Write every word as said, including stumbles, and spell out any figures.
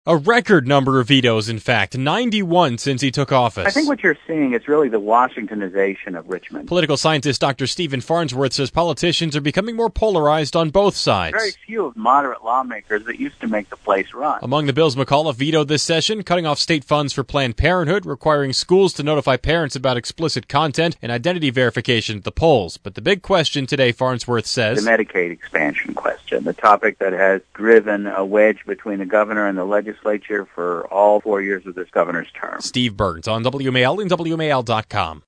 A record number of vetoes, in fact, ninety-one since he took office. I think what you're seeing is really the Washingtonization of Richmond. Political scientist Doctor Stephen Farnsworth says politicians are becoming more polarized on both sides. Very few of moderate lawmakers that used to make the place run. Among the bills McAuliffe vetoed this session, cutting off state funds for Planned Parenthood, requiring schools to notify parents about explicit content, and identity verification at the polls. But the big question today, Farnsworth says, the Medicaid expansion question, the topic that has driven a wedge between the governor and the legislature legislature for all four years of this governor's term. Steve Burns on W M A L and W M A L dot com.